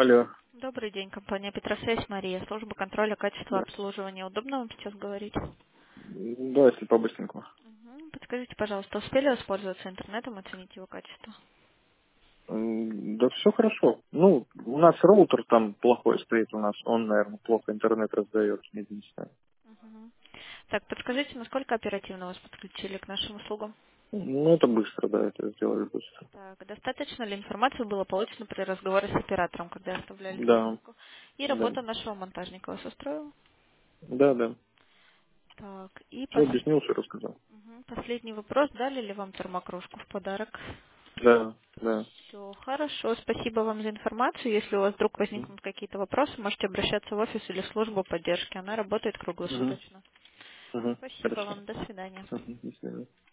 Алло. Добрый день, компания Петросвязь, Мария, служба контроля качества Да. обслуживания. Удобно вам сейчас говорить? Да, если по-быстренькому. Подскажите, пожалуйста, успели воспользоваться интернетом, оценить его качество? Да все хорошо. Ну, у нас роутер там плохой стоит у нас. Он, наверное, плохо интернет раздает. Единственное. Мгм. Так, подскажите, насколько оперативно вас подключили к нашим услугам? Ну, это быстро, да, это сделали быстро. Так, достаточно ли информации было получено при разговоре с оператором, когда оставляли Да, заявку? И да. работа нашего монтажника вас устроила? Да, да. Так, и Все объяснил, все рассказал. последний вопрос. Дали ли вам термокружку в подарок? Да, да. Все хорошо, спасибо вам за информацию. Если у вас вдруг Мгм. возникнут какие-то вопросы, можете обращаться в офис или в службу поддержки. Она работает Мгм. круглосуточно. Мгм. Спасибо Хорошо. вам, до свидания. Мгм. До свидания.